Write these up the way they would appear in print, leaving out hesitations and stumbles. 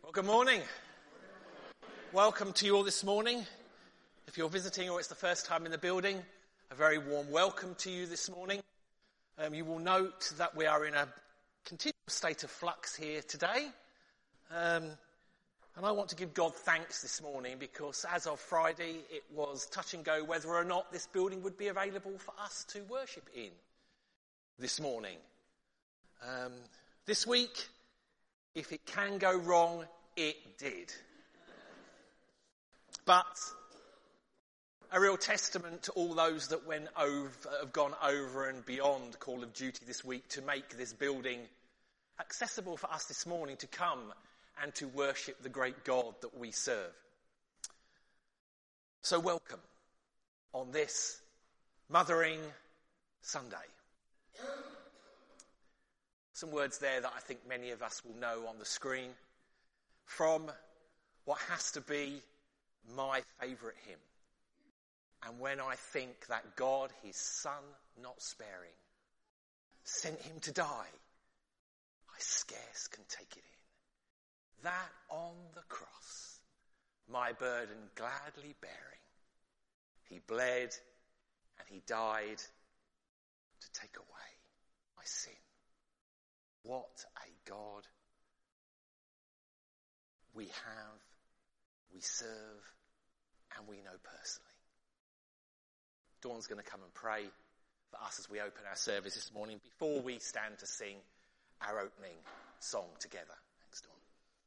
Well, good morning. Welcome to you all this morning. If you're visiting or it's the first time in the building, a very warm welcome to you this morning. You will note that we are in a continual state of flux here today. And I want to give God thanks this morning because as of Friday, it was touch and go whether or not this building would be available for us to worship in this morning. This week, if it can go wrong, it did. But a real testament to all those that have gone over and beyond Call of Duty this week to make this building accessible for us this morning to come and to worship the great God that we serve. So welcome on this Mothering Sunday. Some words there that I think many of us will know on the screen from what has to be my favourite hymn. And when I think that God, his son, not sparing, sent him to die, I scarce can take it in. That on the cross, my burden gladly bearing, he bled and he died to take away my sin. What a God we have, we serve, and we know personally. Dawn's going to come and pray for us as we open our service this morning before we stand to sing our opening song together. Thanks, Dawn.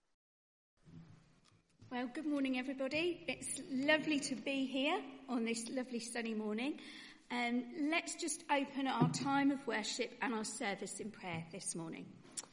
Well, good morning, everybody. It's lovely to be here on this lovely sunny morning. Let's just open our time of worship and our service in prayer this morning.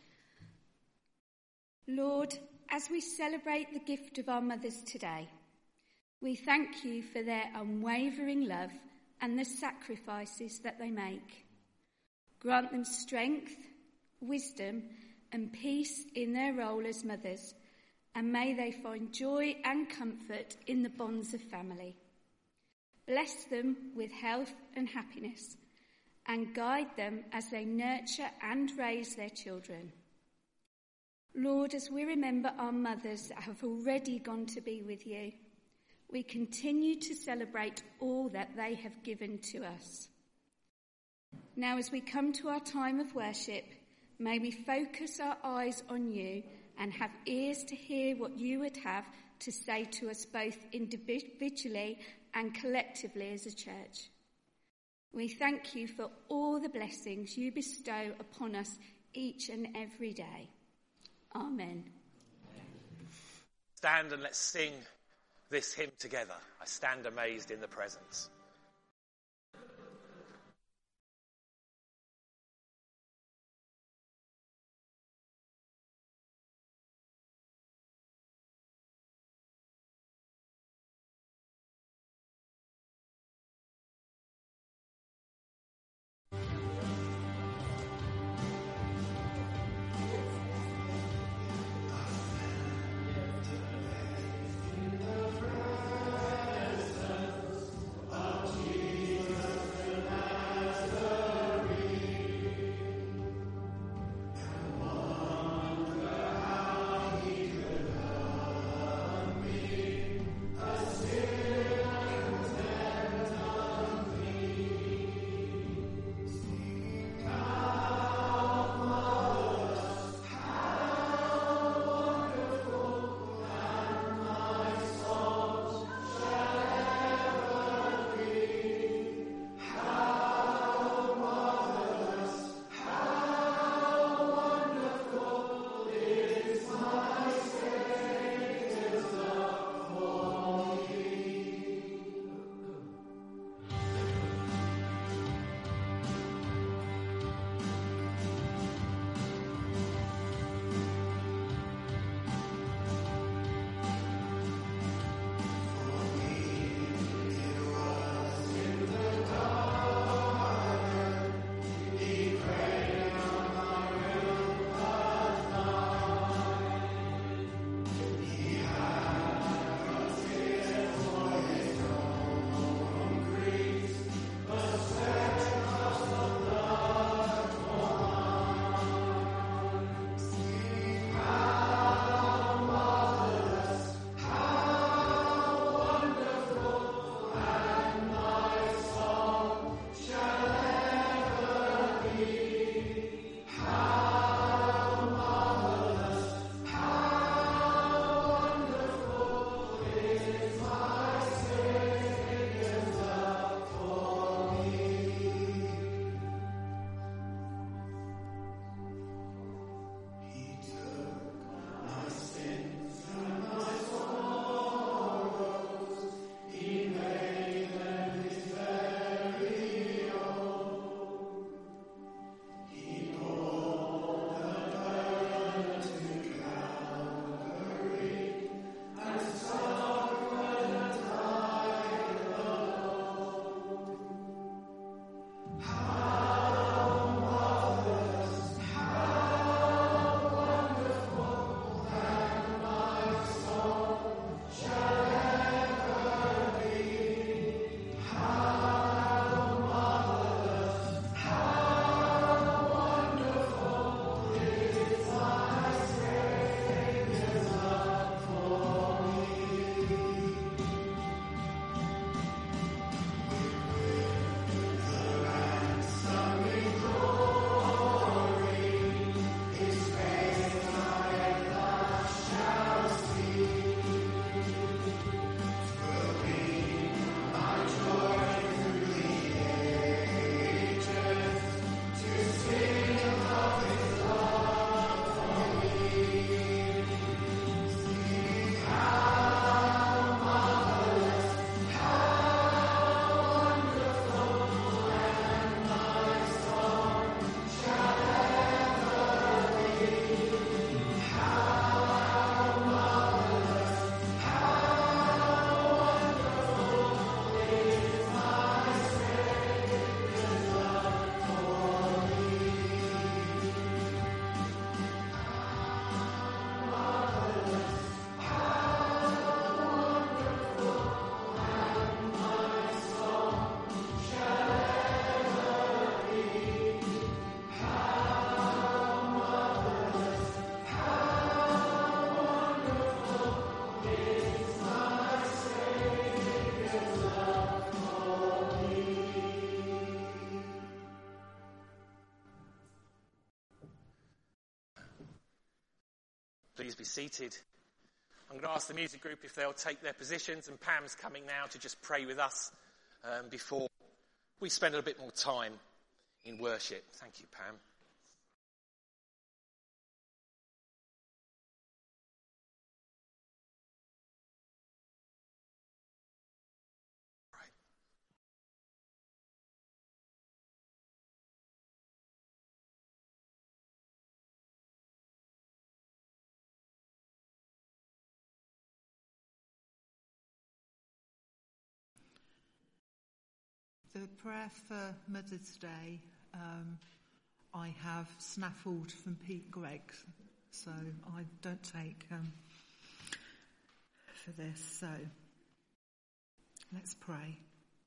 Lord, as we celebrate the gift of our mothers today, we thank you for their unwavering love and the sacrifices that they make. Grant them strength, wisdom, and peace in their role as mothers, and may they find joy and comfort in the bonds of family. Bless them with health and happiness, and guide them as they nurture and raise their children. Lord, as we remember our mothers that have already gone to be with you, we continue to celebrate all that they have given to us. Now, as we come to our time of worship, may we focus our eyes on you and have ears to hear what you would have to say to us both individually and collectively as a church. We thank you for all the blessings you bestow upon us each and every day. Amen. Stand and let's sing this hymn together. I stand amazed in the presence. Oh Please be seated. I'm going to ask the music group if they'll take their positions, and Pam's coming now to just pray with us before we spend a bit more time in worship. Thank you, Pam. The prayer for Mother's Day, I have snaffled from Pete Gregg, so I don't take for this. So let's pray.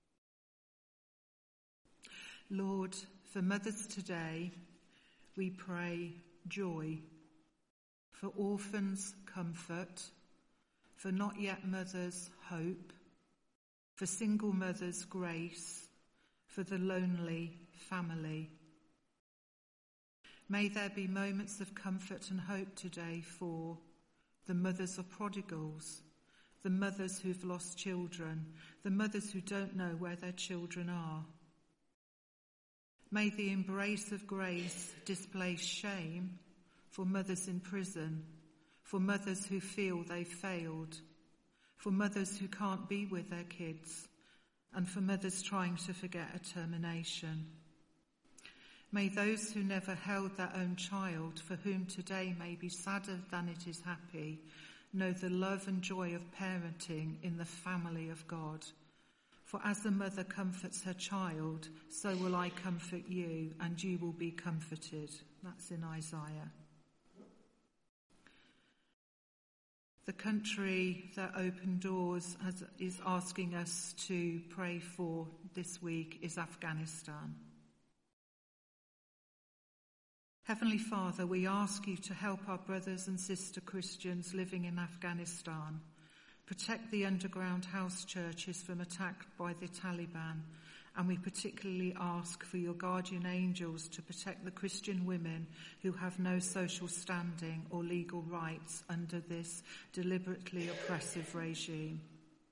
Lord, for mothers today, we pray joy, for orphans comfort, for not yet mothers hope, for single mothers grace, for the lonely family. May there be moments of comfort and hope today for the mothers of prodigals, the mothers who've lost children, the mothers who don't know where their children are. May the embrace of grace displace shame for mothers in prison, for mothers who feel they've failed, for mothers who can't be with their kids, and for mothers trying to forget a termination. May those who never held their own child, for whom today may be sadder than it is happy, know the love and joy of parenting in the family of God. For as the mother comforts her child, so will I comfort you, and you will be comforted. That's in Isaiah. The country that Open Doors is asking us to pray for this week is Afghanistan. Heavenly Father, we ask you to help our brothers and sister Christians living in Afghanistan, protect the underground house churches from attack by the Taliban, and we particularly ask for your guardian angels to protect the Christian women who have no social standing or legal rights under this deliberately oppressive regime.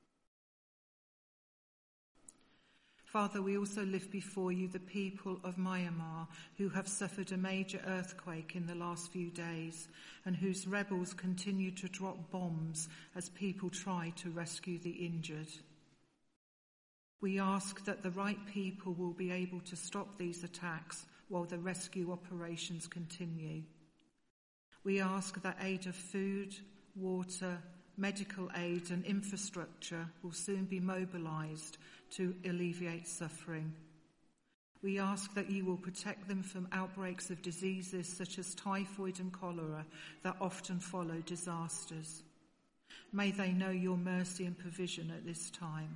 Father, we also lift before you the people of Myanmar who have suffered a major earthquake in the last few days and whose rebels continue to drop bombs as people try to rescue the injured. We ask that the right people will be able to stop these attacks while the rescue operations continue. We ask that aid of food, water, medical aid and infrastructure will soon be mobilised to alleviate suffering. We ask that you will protect them from outbreaks of diseases such as typhoid and cholera that often follow disasters. May they know your mercy and provision at this time.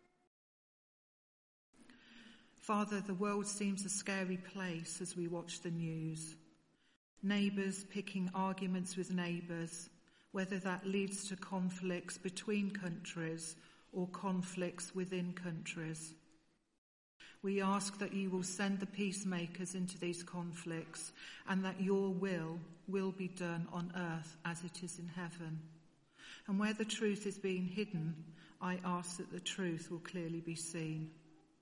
Father, the world seems a scary place as we watch the news. Neighbours picking arguments with neighbours, whether that leads to conflicts between countries or conflicts within countries. We ask that you will send the peacemakers into these conflicts and that your will be done on earth as it is in heaven. And where the truth is being hidden, I ask that the truth will clearly be seen.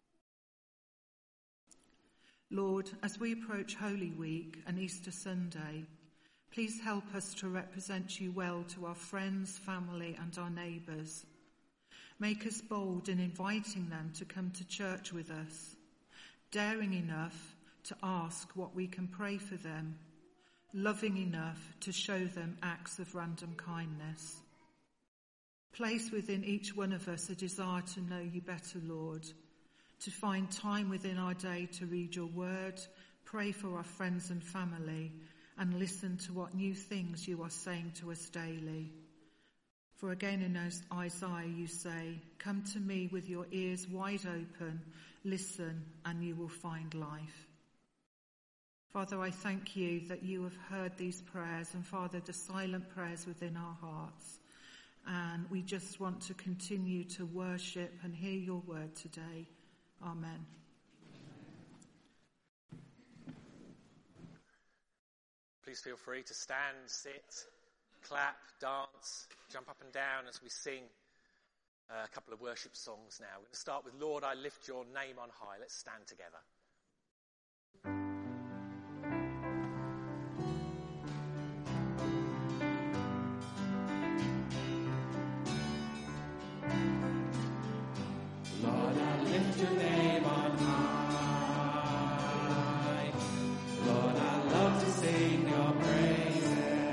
Lord, as we approach Holy Week and Easter Sunday, please help us to represent you well to our friends, family and our neighbours. Make us bold in inviting them to come to church with us, daring enough to ask what we can pray for them, loving enough to show them acts of random kindness. Place within each one of us a desire to know you better, Lord, to find time within our day to read your word, pray for our friends and family, and listen to what new things you are saying to us daily. For again in Isaiah you say, come to me with your ears wide open, listen, and you will find life. Father, I thank you that you have heard these prayers, and Father, the silent prayers within our hearts. And we just want to continue to worship and hear your word today. Amen. Please feel free to stand, sit, clap, dance, jump up and down as we sing a couple of worship songs now. We're going to start with Lord, I lift your name on high. Let's stand together. Lord, I lift your name on high. Lord, I love to sing your praises.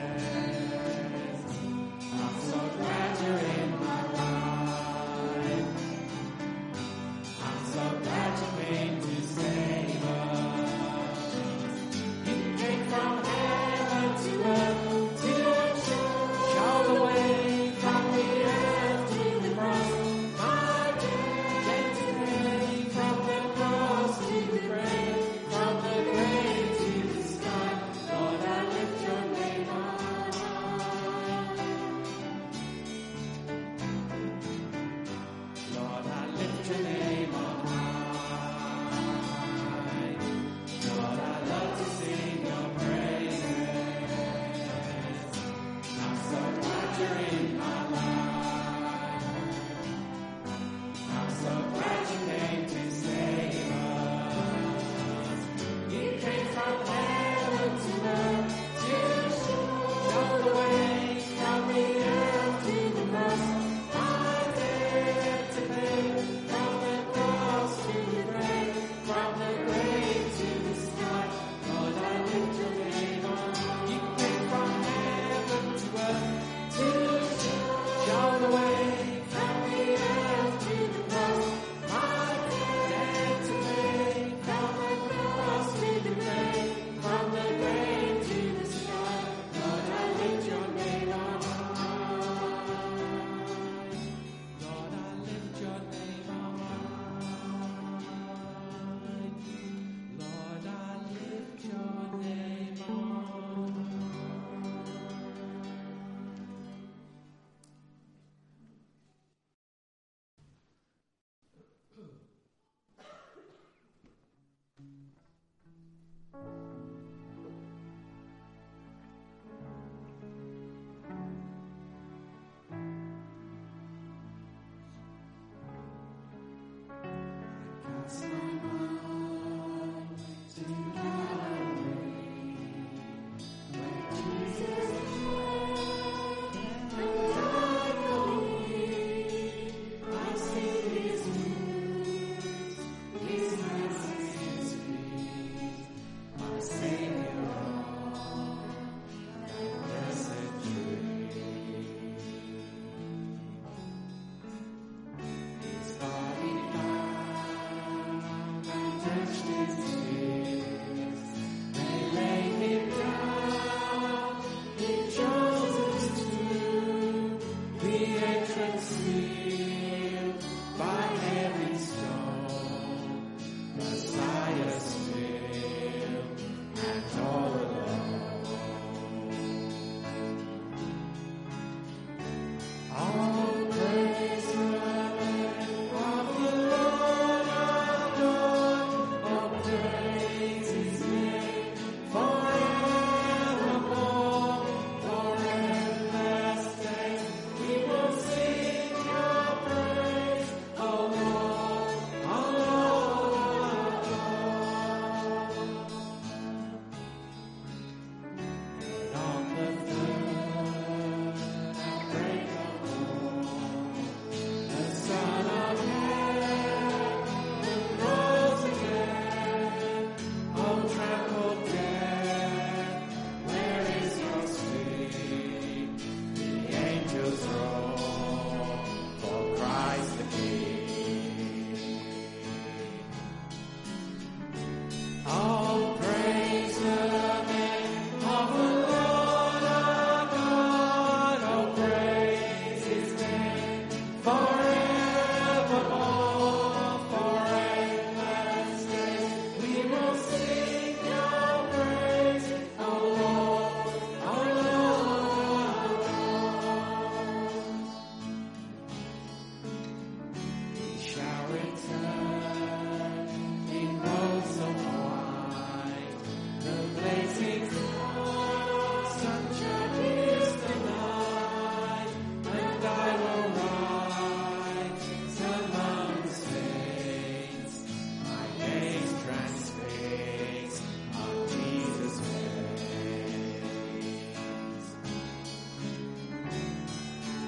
I'm so glad you're in my life. I'm so glad you came to save us. You came from heaven to earth to show the way from the earth to the cross.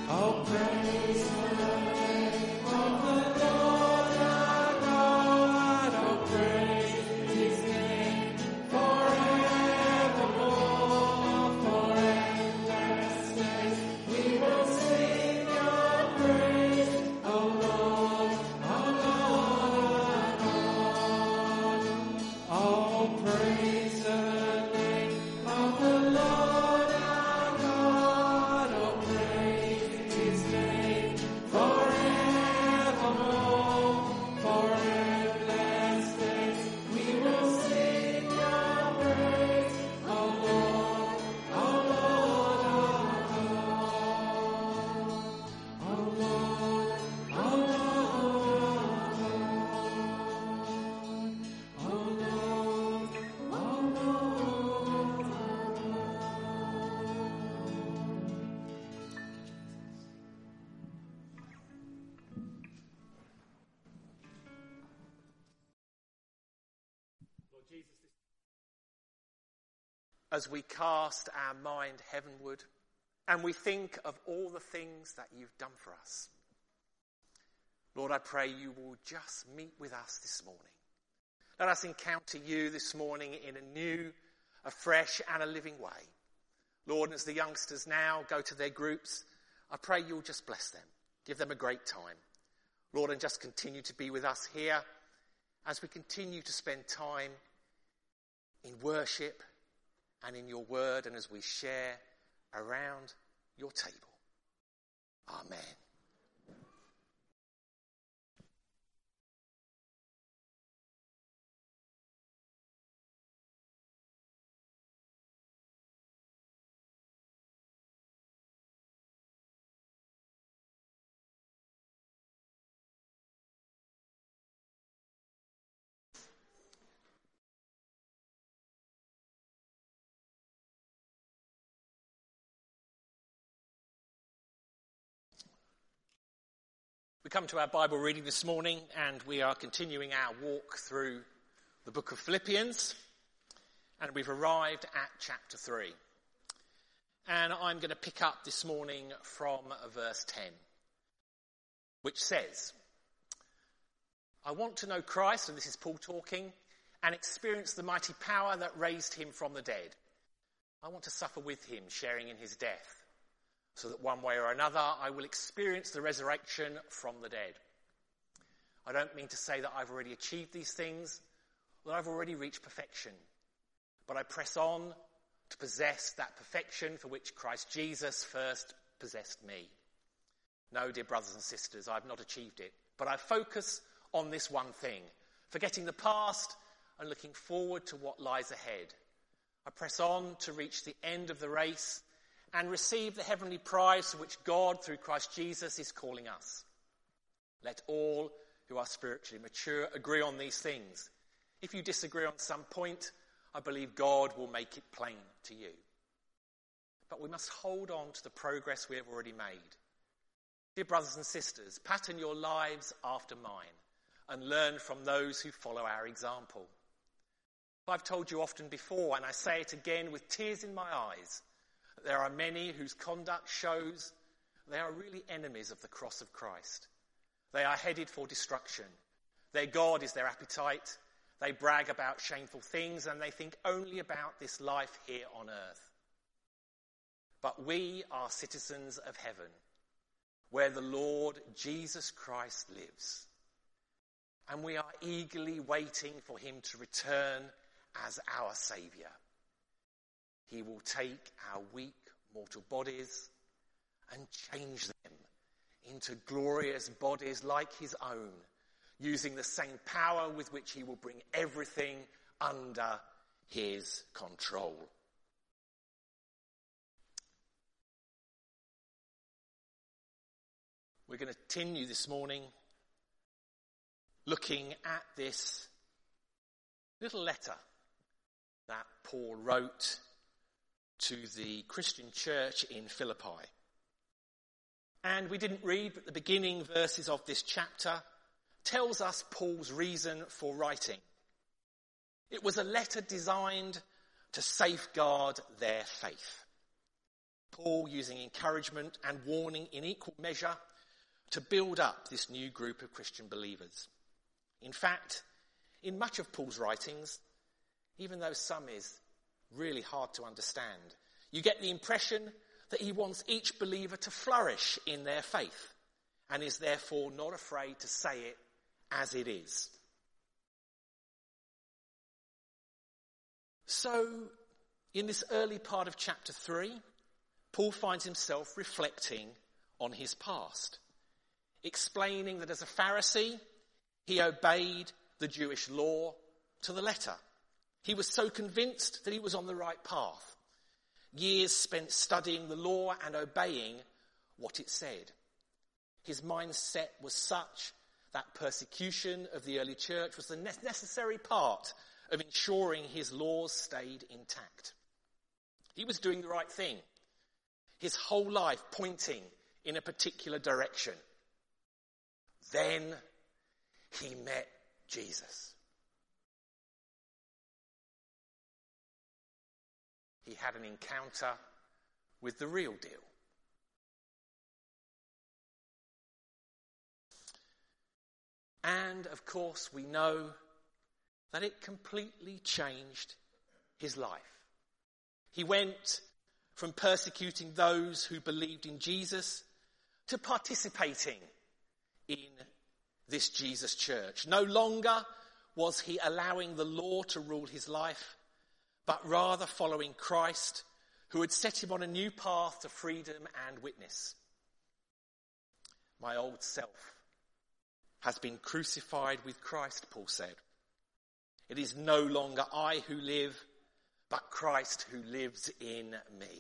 Oh, praise the name of the Lord our God. Oh, praise his name forevermore. For endless days we will sing your praise. Oh, Lord, our God. Oh, praise the name of the Lord our God. Oh, praise his name forevermore. For endless days we will sing your praise. Oh, Lord, our God. Oh, Lord, our God. Oh, Lord, our As we cast our mind heavenward and we think of all the things that you've done for us, Lord, I pray you will just meet with us this morning. Let us encounter you this morning in a new, a fresh and a living way. Lord, as the youngsters now go to their groups, I pray you'll just bless them. Give them a great time. Lord, and just continue to be with us here as we continue to spend time in worship and in your word, and as we share around your table. Amen. We come to our Bible reading this morning, and we are continuing our walk through the book of Philippians, and we've arrived at chapter 3. And I'm going to pick up this morning from verse 10, which says, I want to know Christ, and this is Paul talking, and experience the mighty power that raised him from the dead. I want to suffer with him, sharing in his death, so that one way or another I will experience the resurrection from the dead. I don't mean to say that I've already achieved these things, that I've already reached perfection, but I press on to possess that perfection for which Christ Jesus first possessed me. No, dear brothers and sisters, I've not achieved it, but I focus on this one thing, forgetting the past and looking forward to what lies ahead. I press on to reach the end of the race and receive the heavenly prize to which God, through Christ Jesus, is calling us. Let all who are spiritually mature agree on these things. If you disagree on some point, I believe God will make it plain to you. But we must hold on to the progress we have already made. Dear brothers and sisters, pattern your lives after mine and learn from those who follow our example. I've told you often before, and I say it again with tears in my eyes, that there are many whose conduct shows they are really enemies of the cross of Christ. They are headed for destruction. Their God is their appetite. They brag about shameful things, and they think only about this life here on earth. But we are citizens of heaven, where the Lord Jesus Christ lives. And we are eagerly waiting for him to return as our Saviour. He will take our weak mortal bodies and change them into glorious bodies like his own, using the same power with which he will bring everything under his control. We're going to continue this morning looking at this little letter that Paul wrote to the Christian church in Philippi. And we didn't read, but the beginning verses of this chapter tells us Paul's reason for writing. It was a letter designed to safeguard their faith. Paul using encouragement and warning in equal measure to build up this new group of Christian believers. In fact, in much of Paul's writings, even though some is really hard to understand, you get the impression that he wants each believer to flourish in their faith and is therefore not afraid to say it as it is. So, in this early part of chapter 3, Paul finds himself reflecting on his past, explaining that as a Pharisee, he obeyed the Jewish law to the letter. He was so convinced that he was on the right path. Years spent studying the law and obeying what it said. His mindset was such that persecution of the early church was the necessary part of ensuring his laws stayed intact. He was doing the right thing, his whole life pointing in a particular direction. Then he met Jesus. He had an encounter with the real deal. And, of course, we know that it completely changed his life. He went from persecuting those who believed in Jesus to participating in this Jesus church. No longer was he allowing the law to rule his life, but rather following Christ, who had set him on a new path to freedom and witness. My old self has been crucified with Christ, Paul said. It is no longer I who live, but Christ who lives in me.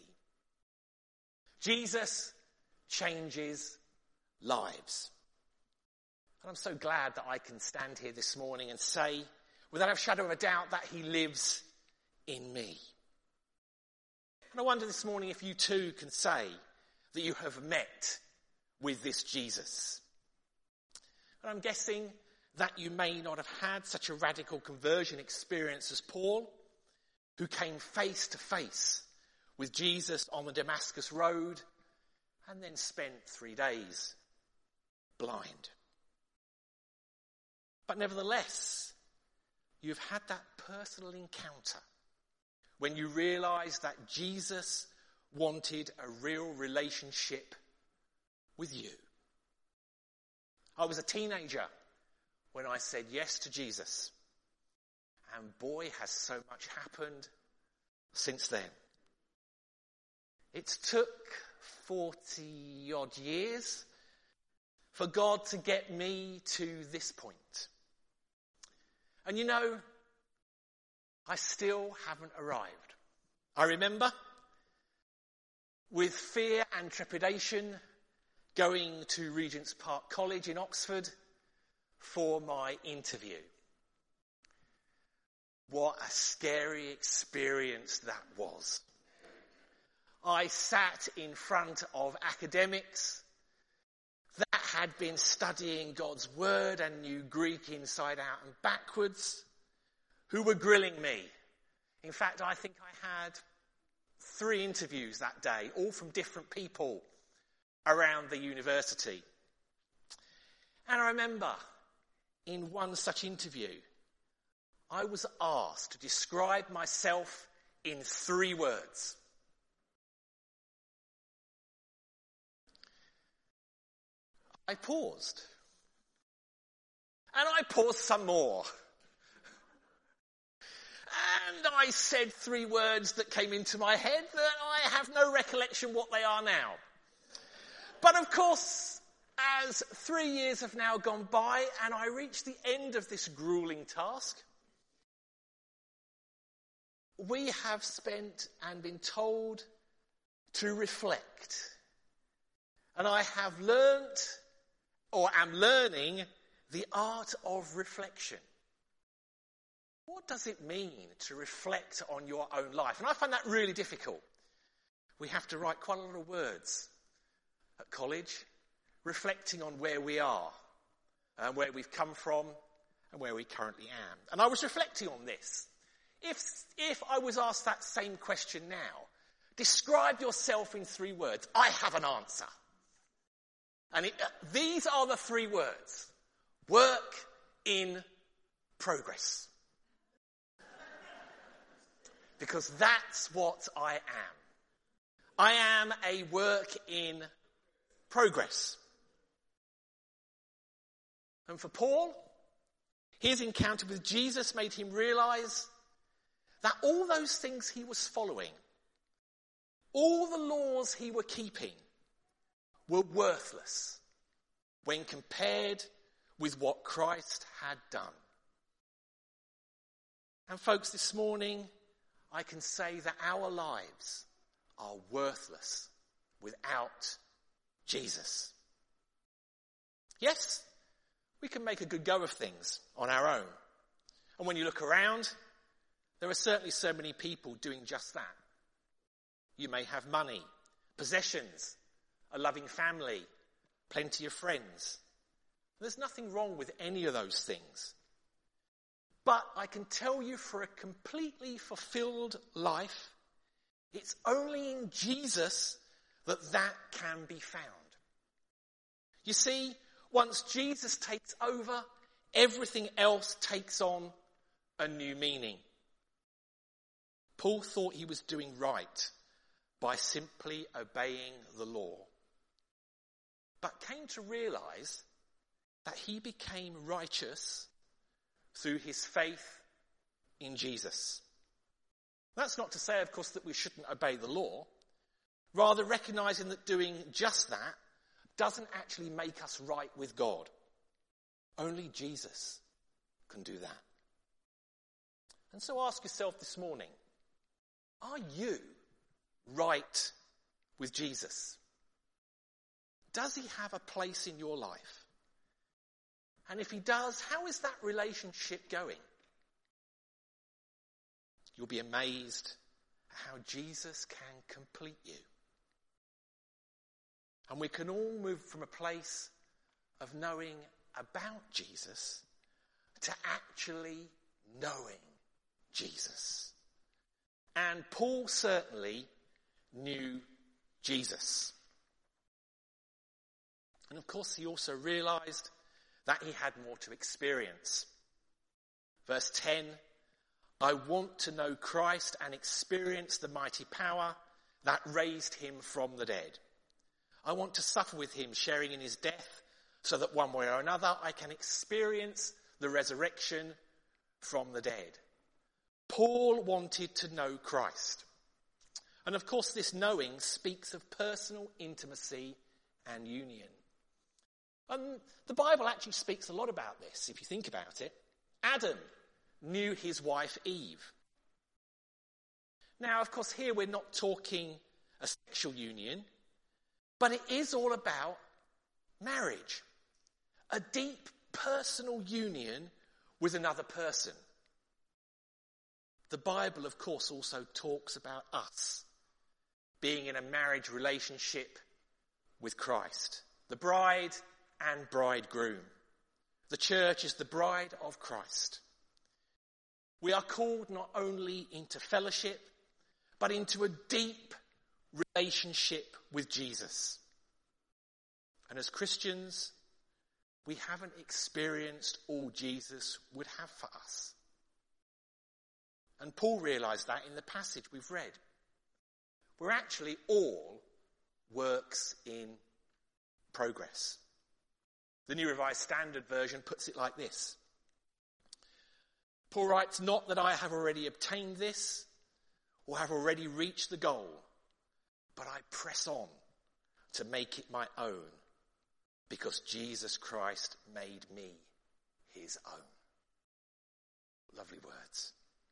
Jesus changes lives. And I'm so glad that I can stand here this morning and say, without a shadow of a doubt, that he lives in me. And I wonder this morning if you too can say that you have met with this Jesus. And I'm guessing that you may not have had such a radical conversion experience as Paul, who came face to face with Jesus on the Damascus Road and then spent 3 days blind. But nevertheless, you've had that personal encounter when you realised that Jesus wanted a real relationship with you. I was a teenager when I said yes to Jesus. And boy, has so much happened since then. It's took 40 odd years for God to get me to this point. And you know, I still haven't arrived. I remember with fear and trepidation going to Regent's Park College in Oxford for my interview. What a scary experience that was. I sat in front of academics that had been studying God's word and knew Greek inside out and backwards, who were grilling me. In fact, I think I had 3 interviews that day, all from different people around the university. And I remember in one such interview, I was asked to describe myself in 3 words. I paused. And I paused some more. And I said 3 words that came into my head that I have no recollection what they are now. But of course, as 3 years have now gone by and I reached the end of this grueling task, we have spent and been told to reflect. And I have learnt, or am learning, the art of reflection. What does it mean to reflect on your own life? And I find that really difficult. We have to write quite a lot of words at college, reflecting on where we are, and where we've come from, and where we currently am. And I was reflecting on this. If I was asked that same question now, describe yourself in 3 words. I have an answer. And these are the 3 words. Work in progress. Because that's what I am. I am a work in progress. And for Paul, his encounter with Jesus made him realize that all those things he was following, all the laws he was keeping, were worthless when compared with what Christ had done. And folks, this morning, I can say that our lives are worthless without Jesus. Yes, we can make a good go of things on our own. And when you look around, there are certainly so many people doing just that. You may have money, possessions, a loving family, plenty of friends. There's nothing wrong with any of those things. But I can tell you, for a completely fulfilled life, it's only in Jesus that can be found. You see, once Jesus takes over, everything else takes on a new meaning. Paul thought he was doing right by simply obeying the law, but came to realize that he became righteous through his faith in Jesus. That's not to say, of course, that we shouldn't obey the law, rather recognizing that doing just that doesn't actually make us right with God. Only Jesus can do that. And so ask yourself this morning, are you right with Jesus? Does he have a place in your life? And if he does, how is that relationship going? You'll be amazed at how Jesus can complete you. And we can all move from a place of knowing about Jesus to actually knowing Jesus. And Paul certainly knew Jesus. And of course, he also realized that he had more to experience. Verse 10, I want to know Christ and experience the mighty power that raised him from the dead. I want to suffer with him, sharing in his death, so that one way or another I can experience the resurrection from the dead. Paul wanted to know Christ. And of course, this knowing speaks of personal intimacy and union. And the Bible actually speaks a lot about this, if you think about it. Adam knew his wife Eve. Now, of course, here we're not talking a sexual union, but it is all about marriage. A deep personal union with another person. The Bible, of course, also talks about us being in a marriage relationship with Christ, the bride and bridegroom. The church is the bride of Christ. We are called not only into fellowship, but into a deep relationship with Jesus. And as Christians, we haven't experienced all Jesus would have for us. And Paul realized that in the passage we've read. We're actually all works in progress. The New Revised Standard Version puts it like this. Paul writes, not that I have already obtained this or have already reached the goal, but I press on to make it my own because Jesus Christ made me his own. Lovely words.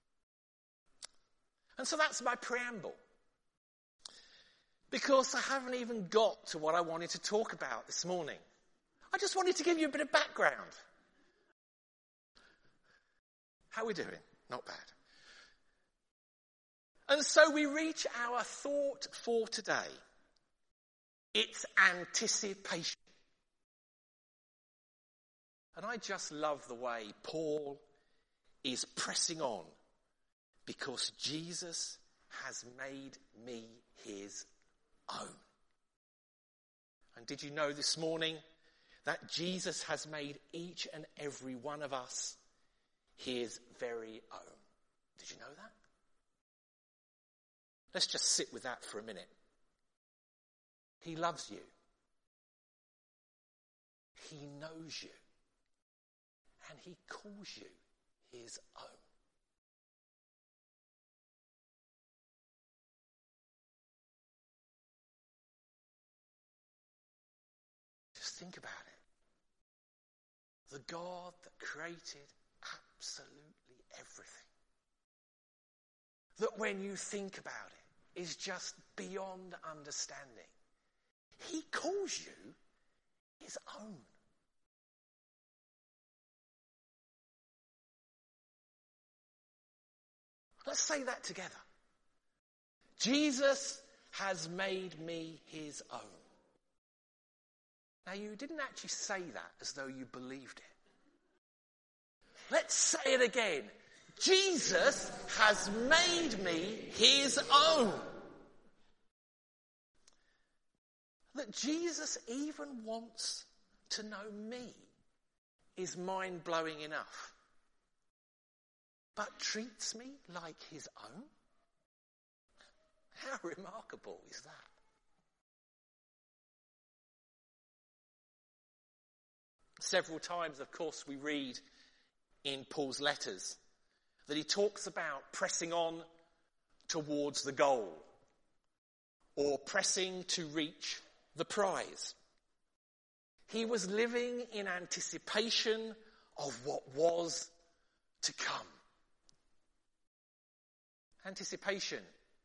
And so that's my preamble. Because I haven't even got to what I wanted to talk about this morning. I just wanted to give you a bit of background. How are we doing? Not bad. And so we reach our thought for today. It's anticipation. And I just love the way Paul is pressing on because Jesus has made me his own. And did you know this morning that Jesus has made each and every one of us his very own? Did you know that? Let's just sit with that for a minute. He loves you. He knows you. And he calls you his own. Just think about it. The God that created absolutely everything, that when you think about it is just beyond understanding, he calls you his own. Let's say that together. Jesus has made me his own. Now, you didn't actually say that as though you believed it. Let's say it again. Jesus has made me his own. That Jesus even wants to know me is mind-blowing enough. But treats me like his own? How remarkable is that? Several times, of course, we read in Paul's letters that he talks about pressing on towards the goal or pressing to reach the prize. He was living in anticipation of what was to come. Anticipation.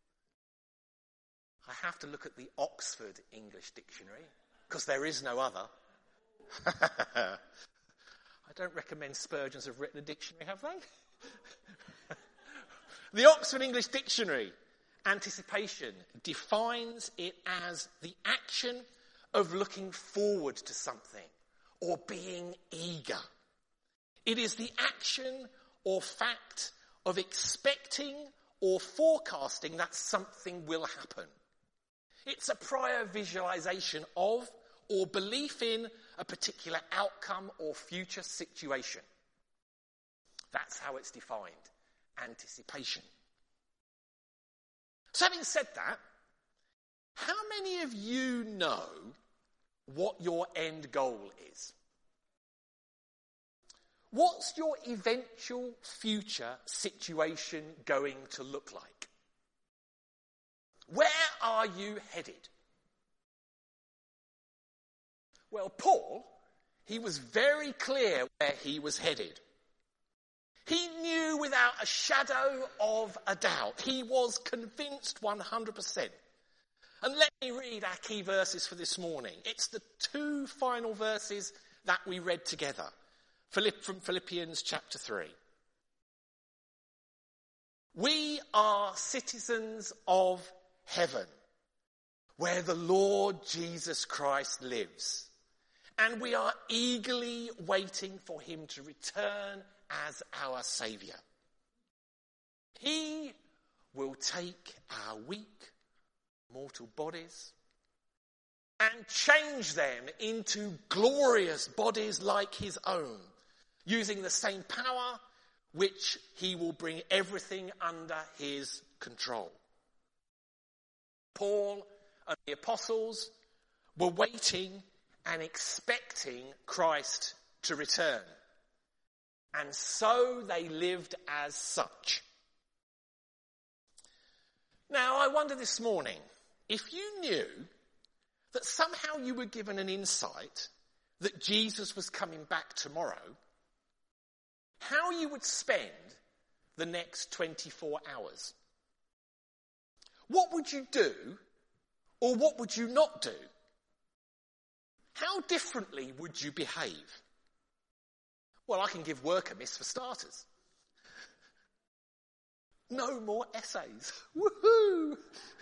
I have to look at the Oxford English Dictionary because there is no other. I don't recommend Spurgeon's have written a dictionary, have they? The Oxford English Dictionary, anticipation, defines it as the action of looking forward to something or being eager. It is the action or fact of expecting or forecasting that something will happen. It's a prior visualization of or belief in a particular outcome or future situation. That's how it's defined. Anticipation. So having said that, how many of you know what your end goal is? What's your eventual future situation going to look like? Where are you headed? Well, Paul, he was very clear where he was headed. He knew without a shadow of a doubt. He was convinced 100%. And let me read our key verses for this morning. It's the two final verses that we read together from Philippians chapter 3. We are citizens of heaven, where the Lord Jesus Christ lives. And we are eagerly waiting for him to return as our Saviour. He will take our weak, mortal bodies and change them into glorious bodies like his own, using the same power which he will bring everything under his control. Paul and the apostles were waiting and expecting Christ to return. And so they lived as such. Now, I wonder this morning, if you knew that somehow you were given an insight that Jesus was coming back tomorrow, how you would spend the next 24 hours. What would you do, or what would you not do? How differently would you behave? Well, I can give work a miss for starters. No more essays. Woohoo!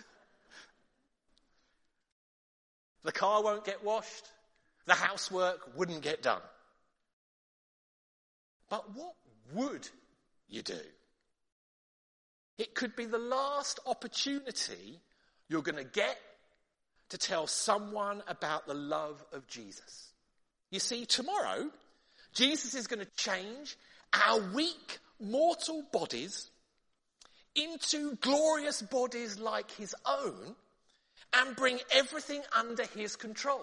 The car won't get washed. The housework wouldn't get done. But what would you do? It could be the last opportunity you're going to get to tell someone about the love of Jesus. You see, tomorrow, Jesus is going to change our weak, mortal bodies into glorious bodies like his own and bring everything under his control.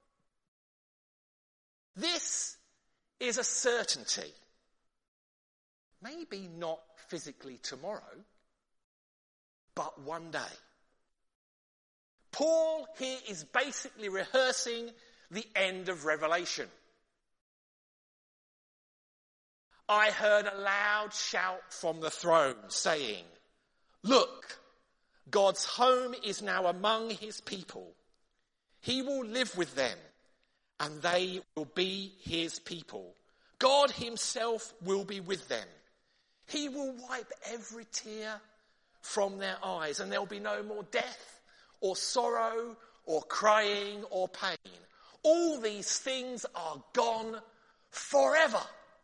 This is a certainty. Maybe not physically tomorrow, but one day. Paul here is basically rehearsing the end of Revelation. I heard a loud shout from the throne saying, "Look, God's home is now among his people. He will live with them, and they will be his people. God himself will be with them. He will wipe every tear from their eyes, and there will be no more death or sorrow or crying or pain. All these things are gone forever."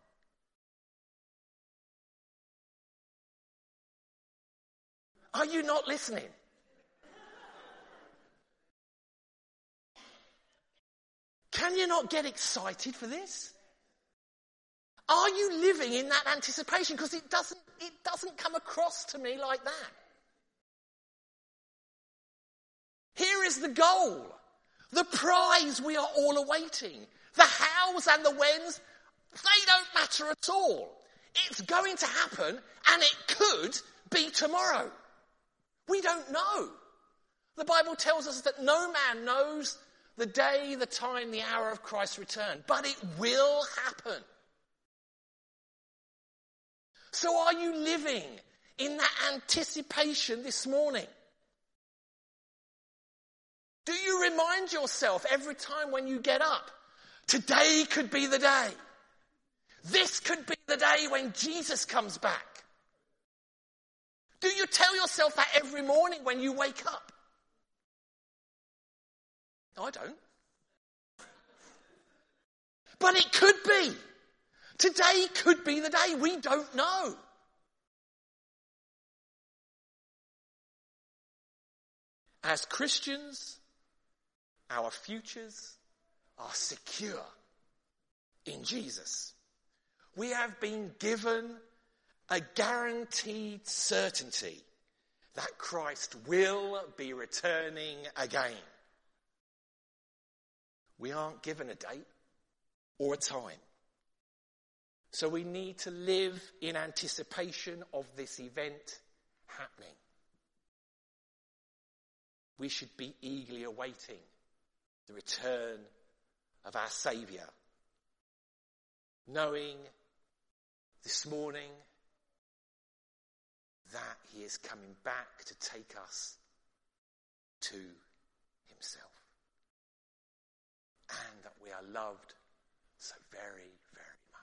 Are you not listening? Can you not get excited for this? Are you living in that anticipation? Because it doesn't come across to me like that. Here is the goal, the prize we are all awaiting. The hows and the whens, they don't matter at all. It's going to happen, and it could be tomorrow. We don't know. The Bible tells us that no man knows the day, the time, the hour of Christ's return, but it will happen. So are you living in that anticipation this morning? Do you remind yourself every time when you get up, today could be the day. This could be the day when Jesus comes back. Do you tell yourself that every morning when you wake up? I don't. But it could be. Today could be the day. We don't know. As Christians, our futures are secure in Jesus. We have been given a guaranteed certainty that Christ will be returning again. We aren't given a date or a time. So we need to live in anticipation of this event happening. We should be eagerly awaiting the return of our Saviour, knowing this morning that he is coming back to take us to himself. And that we are loved so very, very much.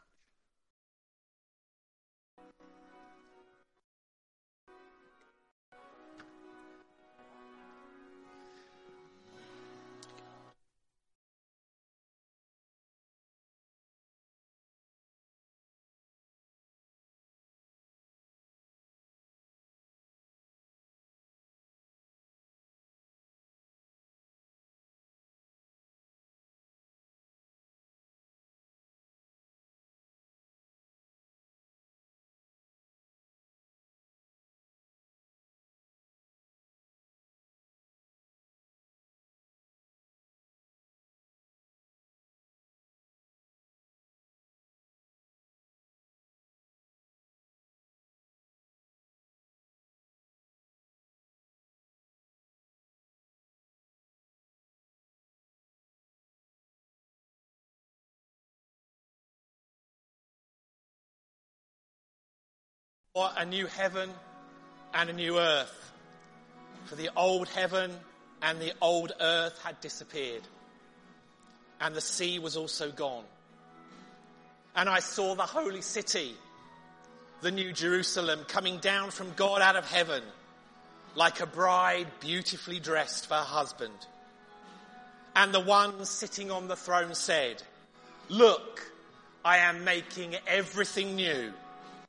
For a new heaven and a new earth. For the old heaven and the old earth had disappeared, and the sea was also gone. And I saw the holy city, the new Jerusalem, coming down from God out of heaven, like a bride beautifully dressed for her husband. And the one sitting on the throne said, "Look, I am making everything new."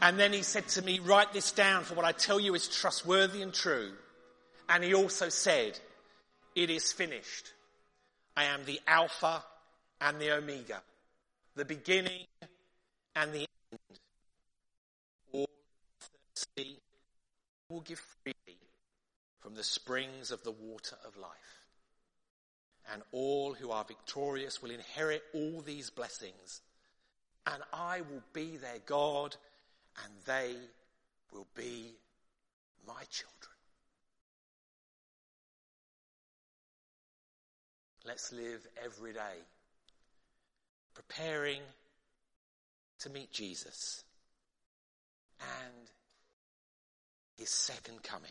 And then he said to me, write this down, for what I tell you is trustworthy and true. And he also said, it is finished. I am the Alpha and the Omega, the beginning and the end. All thirsty will give freely from the springs of the water of life. And all who are victorious will inherit all these blessings. And I will be their God, and they will be my children. Let's live every day preparing to meet Jesus and his second coming.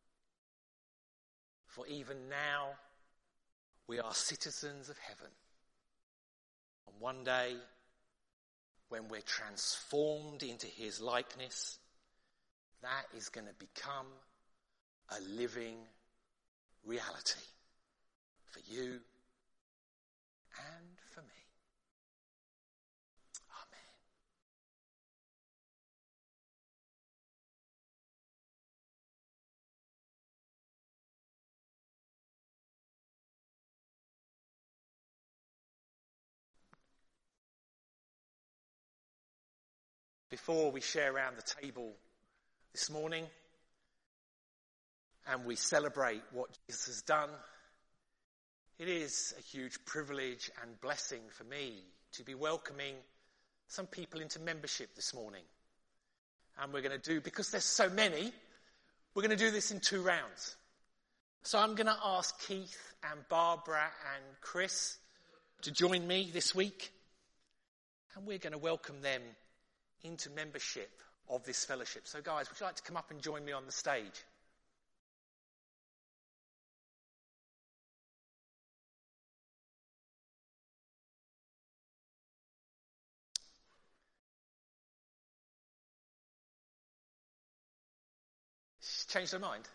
For even now, we are citizens of heaven. And one day, when we're transformed into his likeness, that is going to become a living reality for you and for me. Amen. Before we share around the table this morning and we celebrate what Jesus has done, it is a huge privilege and blessing for me to be welcoming some people into membership this morning. And we're going to do, because there's so many, we're going to do this in 2 rounds. So I'm going to ask Keith and Barbara and Chris to join me this week. And we're going to welcome them into membership of this fellowship. So guys, would you like to come up and join me on the stage? She's changed her mind.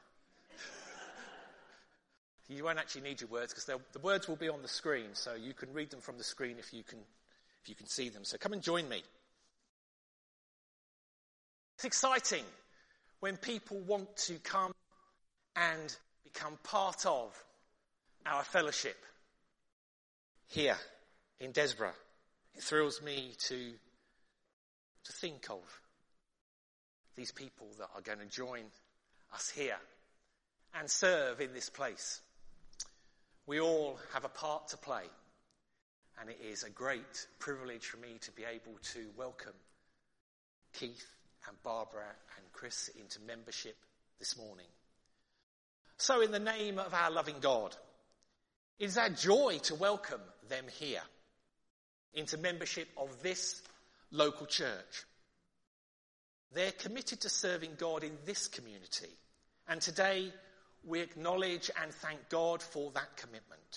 You won't actually need your words because the words will be on the screen, so you can read them from the screen if you can see them. So come and join me. It's exciting when people want to come and become part of our fellowship here in Desborough. It thrills me to think of these people that are going to join us here and serve in this place. We all have a part to play, and it is a great privilege for me to be able to welcome Keith and Barbara and Chris into membership this morning. So in the name of our loving God, it is our joy to welcome them here into membership of this local church. They're committed to serving God in this community, and today we acknowledge and thank God for that commitment.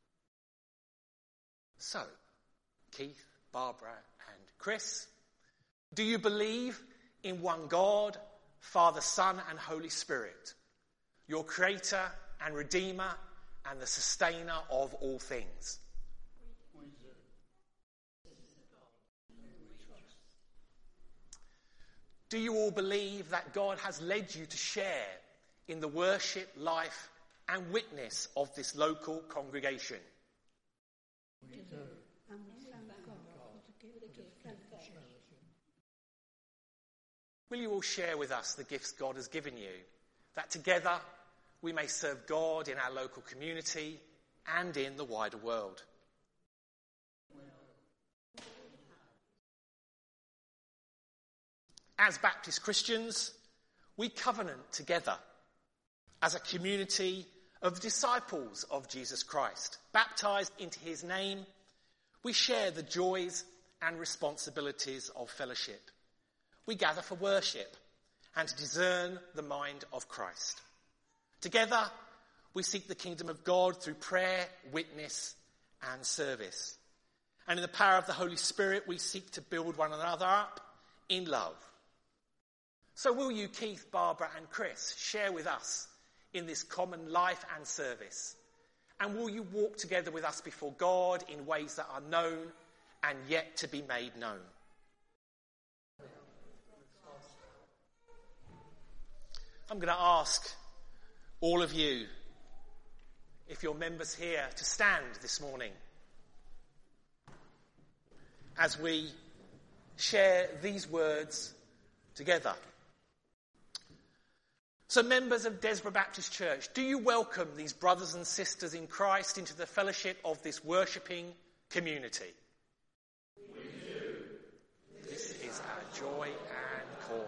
So, Keith, Barbara and Chris, do you believe in one God, Father, Son and Holy Spirit, your Creator and Redeemer and the Sustainer of all things? Do you all believe that God has led you to share in the worship, life and witness of this local congregation? We do. And we thank God for the gift of fellowship. Will you all share with us the gifts God has given you, that together we may serve God in our local community and in the wider world? As Baptist Christians, we covenant together as a community of disciples of Jesus Christ. Baptized into his name, we share the joys and responsibilities of fellowship. We gather for worship and to discern the mind of Christ. Together, we seek the kingdom of God through prayer, witness, and service. And in the power of the Holy Spirit, we seek to build one another up in love. So will you, Keith, Barbara, and Chris, share with us in this common life and service? And will you walk together with us before God in ways that are known and yet to be made known? I'm going to ask all of you, if you're members here, to stand this morning as we share these words together. So, members of Desborough Baptist Church, do you welcome these brothers and sisters in Christ into the fellowship of this worshipping community? We do. This is our joy and calling.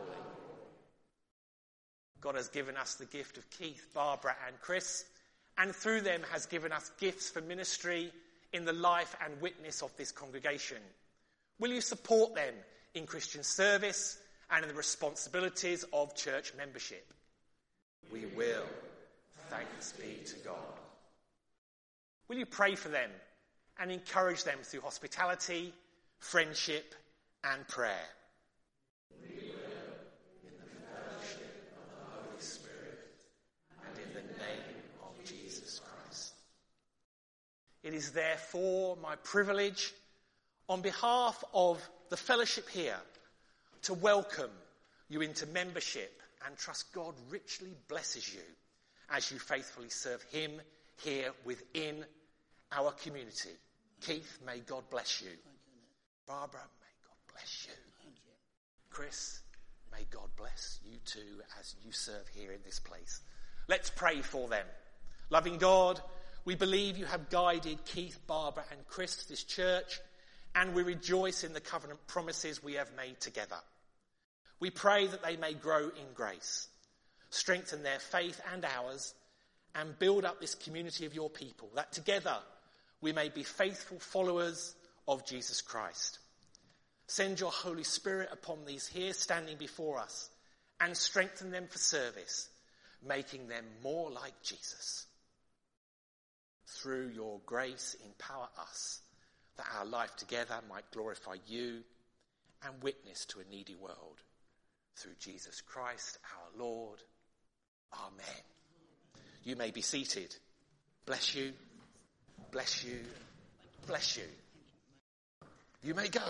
God has given us the gift of Keith, Barbara and Chris, and through them has given us gifts for ministry in the life and witness of this congregation. Will you support them in Christian service and in the responsibilities of church membership? We will. Thanks be to God. Will you pray for them and encourage them through hospitality, friendship and prayer? We will. In the fellowship of the Holy Spirit and in the name of Jesus Christ. It is therefore my privilege, on behalf of the fellowship here, to welcome you into membership and trust God richly blesses you as you faithfully serve him here within our community. Keith, may God bless you. Barbara, may God bless you. Chris, may God bless you too as you serve here in this place. Let's pray for them. Loving God, we believe you have guided Keith, Barbara and Chris to this church, and we rejoice in the covenant promises we have made together. We pray that they may grow in grace, strengthen their faith and ours, and build up this community of your people, that together we may be faithful followers of Jesus Christ. Send your Holy Spirit upon these here standing before us and strengthen them for service, making them more like Jesus. Through your grace, empower us that our life together might glorify you and witness to a needy world. Through Jesus Christ our Lord. Amen. You may be seated. Bless you. Bless you. Bless you. You may go.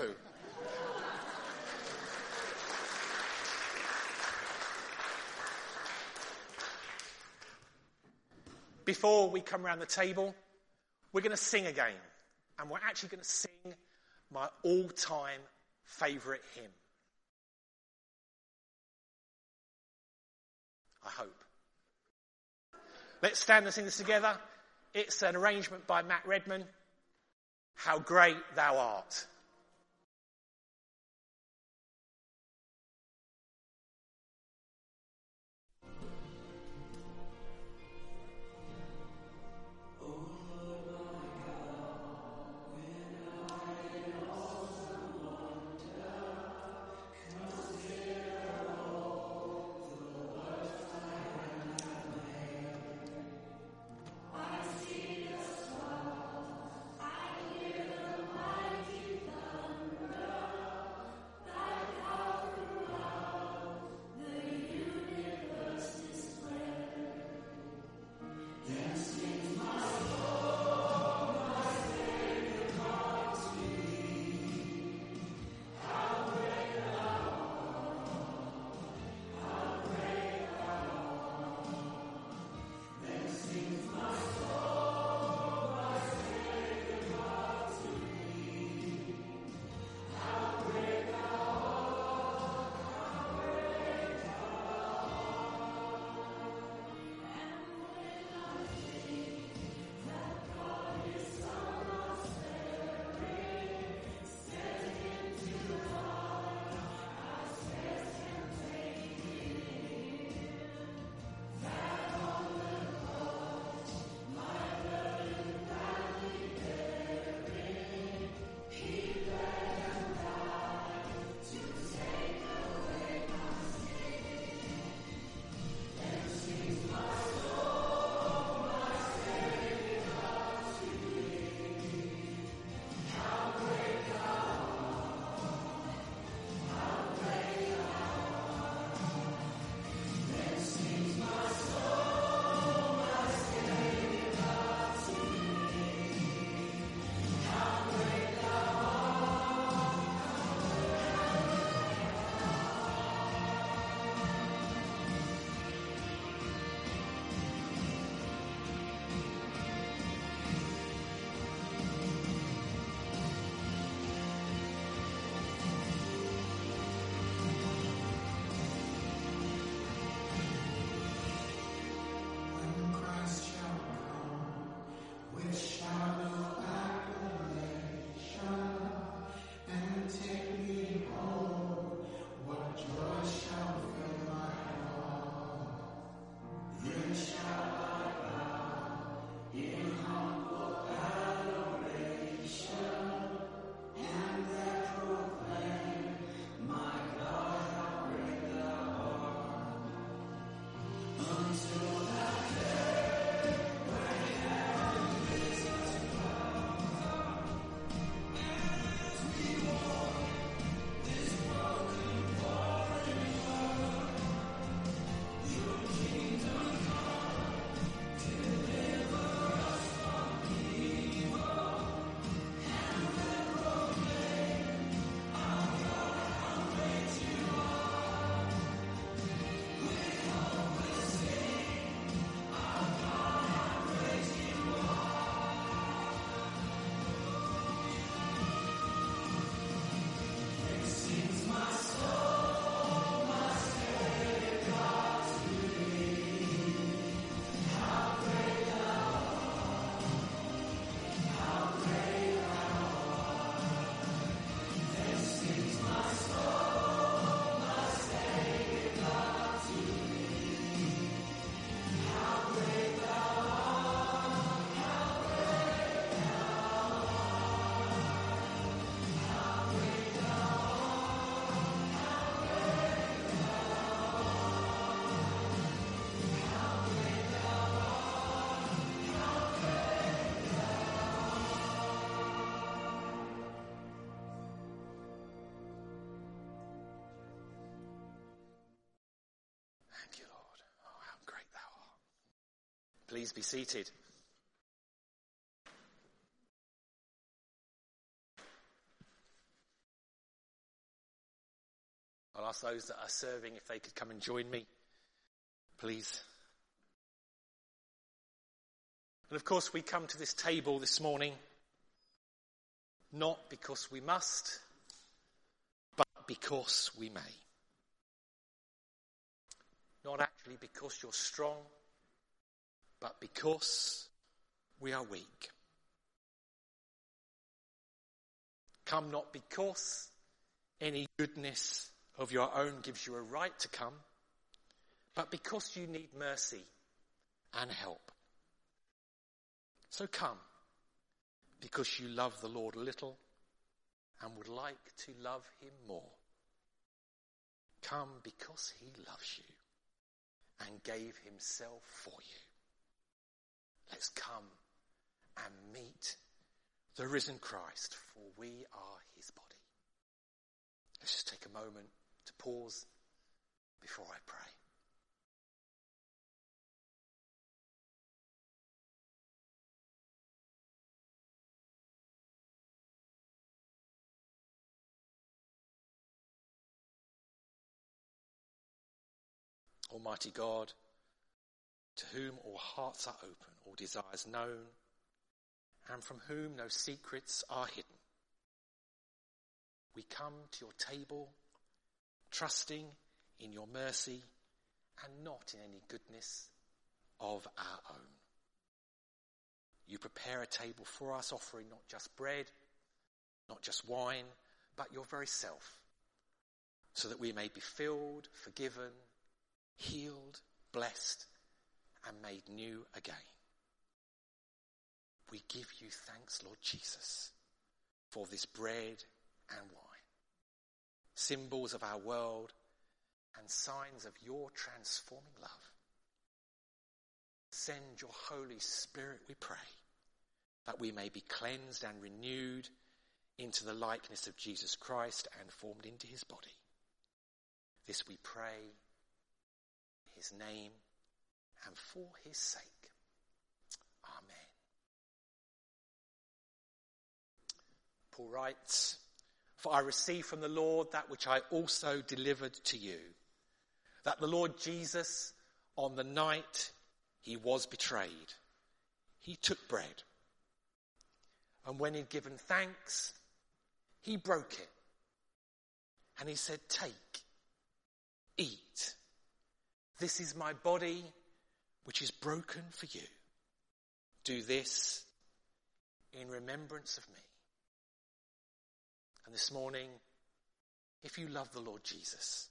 Before we come around the table, we're going to sing again. And we're actually going to sing my all-time favourite hymn. I hope. Let's stand and sing this together. It's an arrangement by Matt Redman. How Great Thou Art. I Please be seated. I'll ask those that are serving if they could come and join me, please. And of course, we come to this table this morning not because we must, but because we may. Not actually because you're strong, but because we are weak. Come not because any goodness of your own gives you a right to come, but because you need mercy and help. So come, because you love the Lord a little and would like to love him more. Come because he loves you and gave himself for you. Let's come and meet the risen Christ, for we are his body. Let's just take a moment to pause before I pray. Almighty God, to whom all hearts are open, all desires known, and from whom no secrets are hidden, we come to your table, trusting in your mercy and not in any goodness of our own. You prepare a table for us, offering not just bread, not just wine, but your very self, so that we may be filled, forgiven, healed, blessed, and made new again. We give you thanks, Lord Jesus, for this bread and wine, symbols of our world and signs of your transforming love. Send your Holy Spirit, we pray, that we may be cleansed and renewed into the likeness of Jesus Christ and formed into his body. This we pray in his name and for his sake. Amen. Paul writes, "For I received from the Lord that which I also delivered to you, that the Lord Jesus, on the night he was betrayed, he took bread. And when he'd given thanks, he broke it. And he said, 'Take, eat. This is my body, which is broken for you. Do this in remembrance of me.'" And this morning, if you love the Lord Jesus,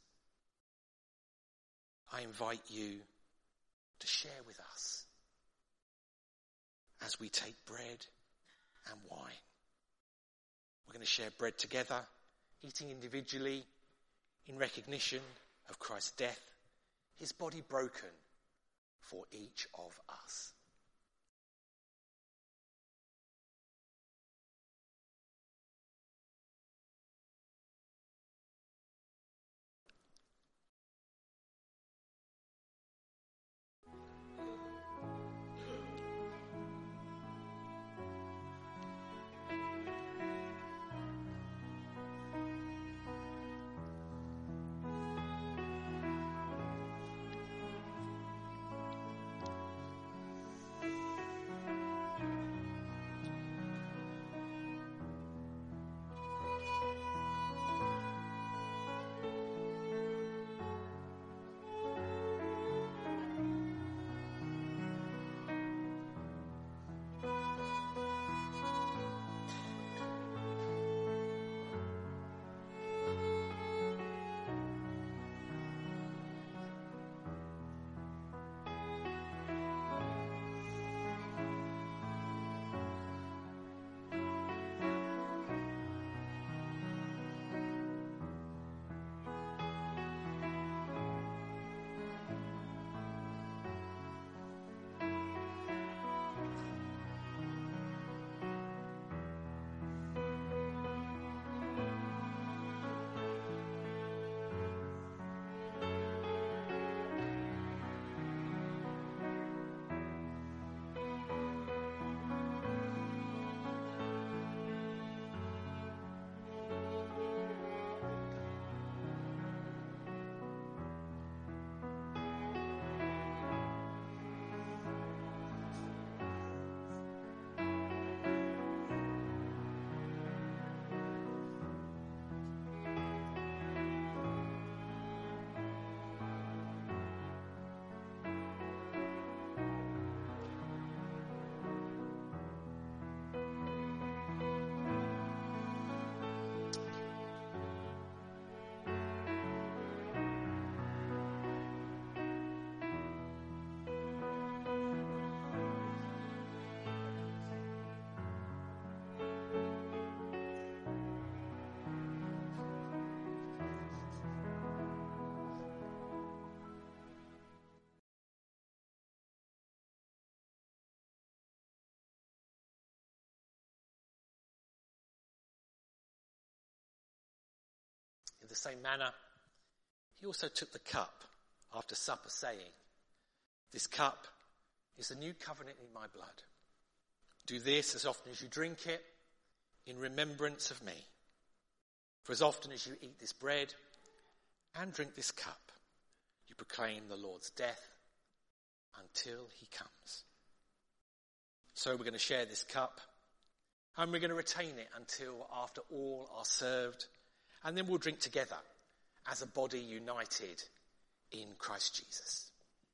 I invite you to share with us as we take bread and wine. We're going to share bread together, eating individually in recognition of Christ's death, his body broken for each of us. the same manner, he also took the cup after supper, saying, "This cup is the new covenant in my blood. Do this as often as you drink it in remembrance of me. For as often as you eat this bread and drink this cup, you proclaim the Lord's death until he comes." So we're going to share this cup, and we're going to retain it until after all are served, and then we'll drink together as a body united in Christ Jesus.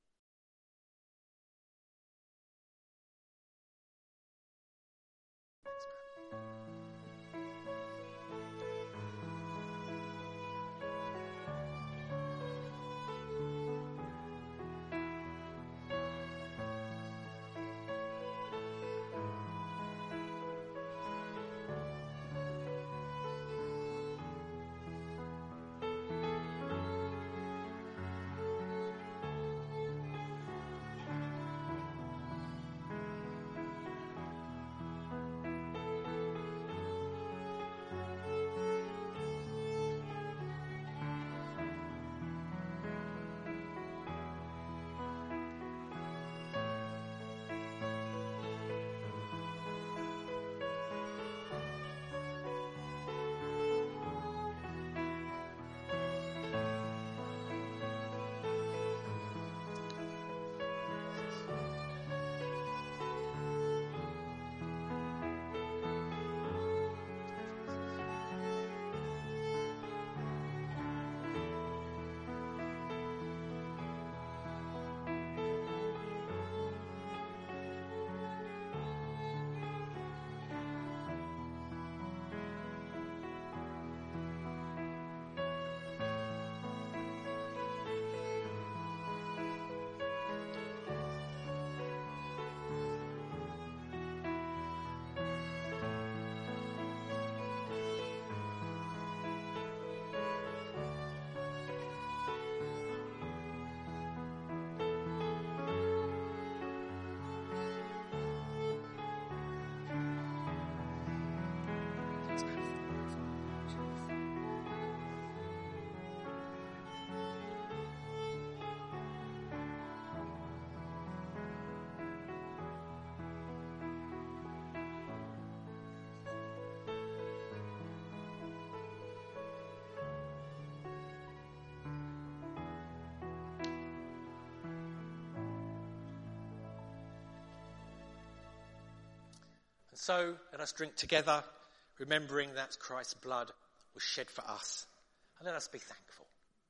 And so let us drink together, remembering that Christ's blood was shed for us. And let us be thankful.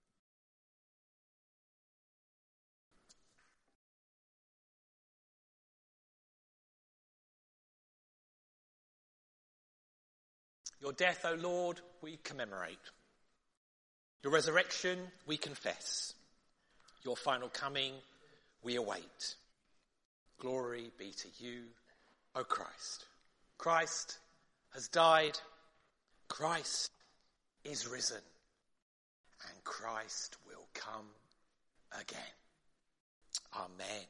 Your death, O Lord, we commemorate. Your resurrection we confess. Your final coming we await. Glory be to you, O Christ. Christ has died. Christ is risen. And Christ will come again. Amen.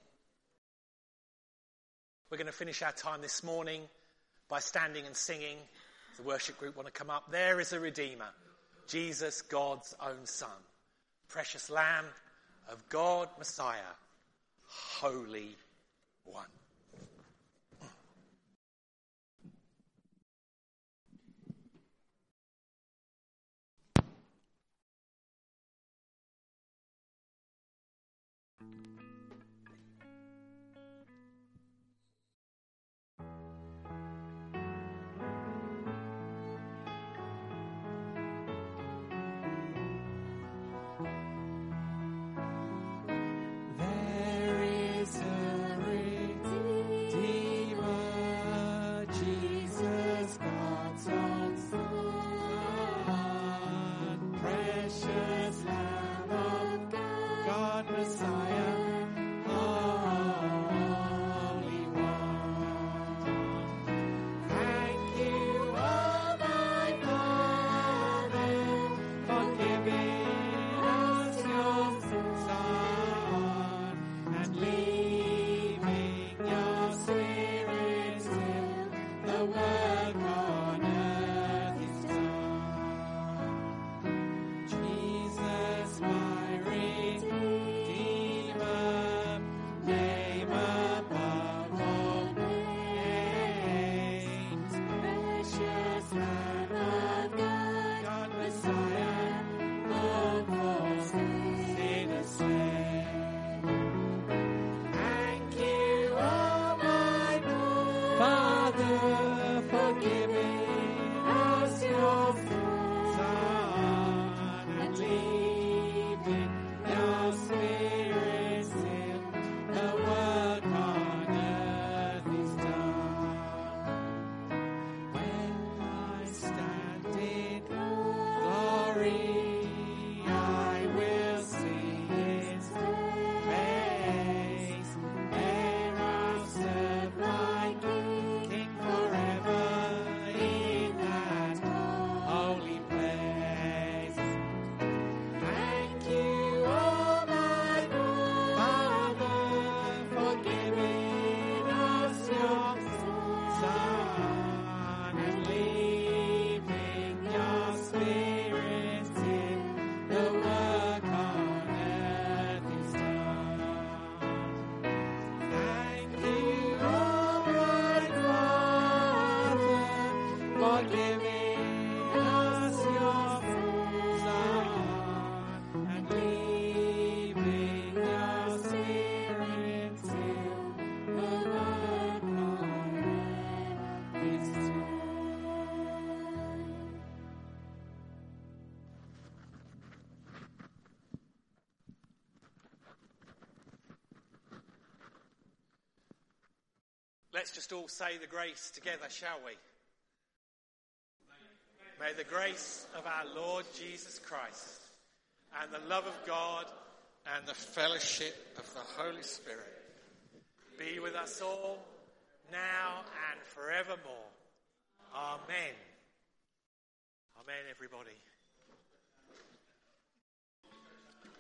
We're going to finish our time this morning by standing and singing. The worship group want to come up. There is a Redeemer, Jesus, God's own Son, precious Lamb of God, Messiah, Holy One. let's just all say the grace together, shall we? May the grace of our Lord Jesus Christ and the love of God and the fellowship of the Holy Spirit be with us all now and forevermore. Amen. Amen, everybody.